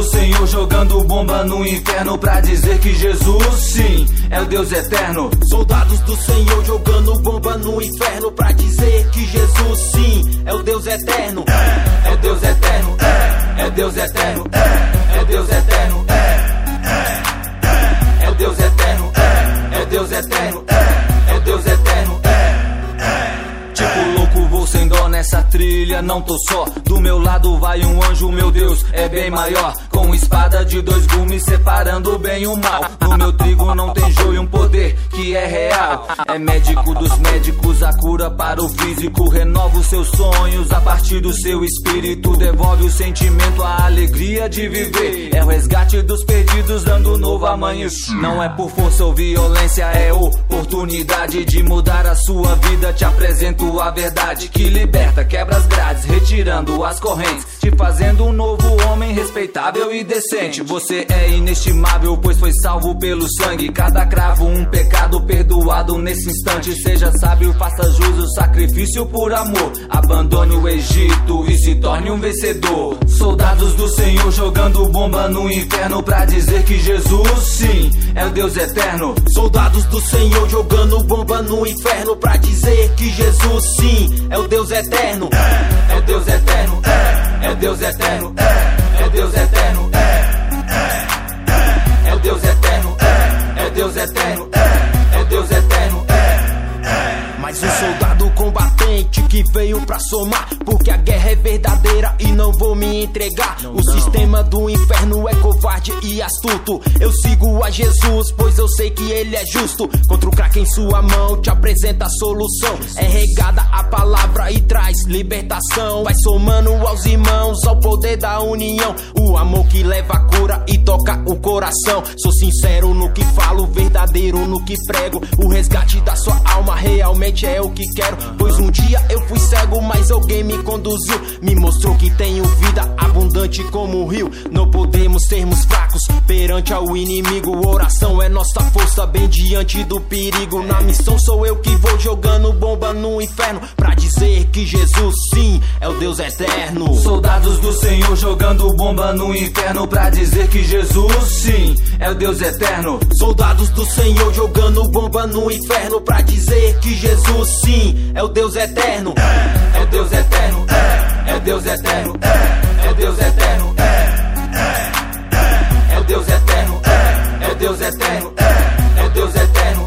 do Senhor jogando bomba no inferno pra dizer que Jesus, sim, é o Deus eterno. Soldados do Senhor jogando bomba no inferno pra dizer que Jesus, sim, é o Deus eterno. É Deus eterno, é Deus eterno, é Deus eterno, é Deus eterno, é Deus eterno, é Deus eterno. Tipo louco, vou sem dó nessa trilha, não tô só. Do meu lado vai um anjo, meu Deus, é bem maior. Com espada de 2 gumes, separando o bem e o mal. No meu trigo não tem joio, um poder que é real. É médico dos médicos, a cura para o físico. Renova os seus sonhos a partir do seu espírito. Devolve o sentimento, a alegria de viver. É o resgate dos perdidos, dando novo amanhecer. Não é por força ou violência, é oportunidade de mudar a sua vida. Te apresento a verdade que liberta, quebra as grades, retirando as correntes, te fazendo um novo homem respeitável e decente. Você é inestimável, pois foi salvo pelo sangue. Cada cravo um pecado perdoado nesse instante. Seja sábio, faça jus, o sacrifício por amor. Abandone o Egito e se torne um vencedor. Soldados do Senhor jogando bomba no inferno pra dizer que Jesus, sim, é o Deus eterno. Soldados do Senhor jogando bomba no inferno pra dizer que Jesus, sim, é o Deus eterno. É Deus eterno, é Deus eterno, é Deus eterno, é Deus eterno, é Deus eterno, é Deus eterno. Mais um soldado combatente que veio pra somar, porque a guerra é verdadeira e não vou me entregar. O sistema do inferno é covarde e astuto. Eu sigo a Jesus, pois eu sei que ele é justo. Contra o crack em sua mão, te apresenta a solução. É regada a palavra e traz libertação. Vai somando aos irmãos, ao poder da união. O amor que leva a cura e toca o coração. Sou sincero no que falo, verdadeiro no que prego. O resgate da sua alma realmente é o que quero. Pois um dia eu fui cego, mas alguém me conduziu. Me mostrou que tenho vida abundante como um rio. Não podemos sermos fracos perante ao inimigo. Oração é nossa força bem diante do perigo. Na missão sou eu que vou jogando bomba no inferno pra dizer que Jesus, sim, é o Deus eterno. Soldados do Senhor jogando bomba no inferno pra dizer que Jesus, sim, é o Deus eterno. Soldados do Senhor jogando bomba no inferno pra dizer que Jesus, sim, é o Deus eterno. É Deus eterno, é Deus eterno, é Deus eterno, é Deus eterno, é Deus eterno, é Deus eterno.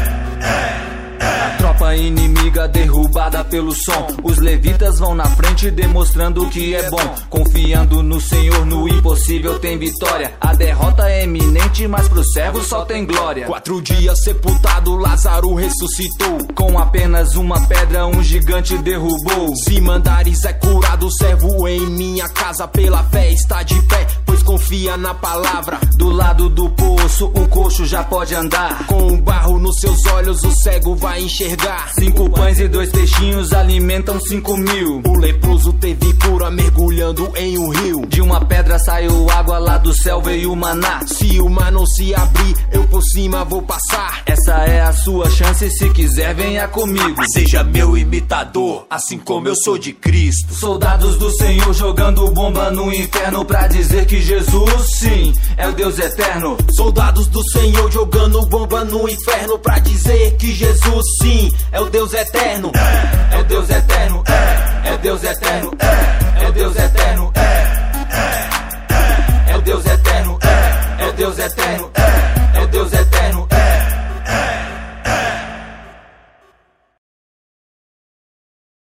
A tropa inimiga derrubada pelo som. Os levitas vão na frente demonstrando que é bom. Confiando no Senhor, no impossível tem vitória. A derrota é iminente, mas pro servo só tem glória. 4 dias sepultado, Lázaro ressuscitou. Com apenas uma pedra um gigante derrubou. Se mandares é curado, servo em minha casa. Pela fé está de pé, pois confia na palavra. Do lado do poço o coxo já pode andar. Com um barro nos seus olhos o cego vai enxergar. 5 pães e 2 peixinhos alimentam 5.000. O leproso teve cura mergulhando em um rio. De uma pedra saiu água, lá do céu veio o maná. Se o mar não se abrir, eu por cima vou passar. Essa é a sua chance, se quiser venha comigo. Seja meu imitador, assim como eu sou de Cristo. Soldados do Senhor jogando bomba no inferno pra dizer que Jesus, sim, é o Deus eterno. Soldados do Senhor jogando bomba no inferno pra dizer que Jesus, sim, é o Deus eterno. É Deus eterno, é Deus eterno, é Deus eterno, é Deus eterno, é Deus eterno.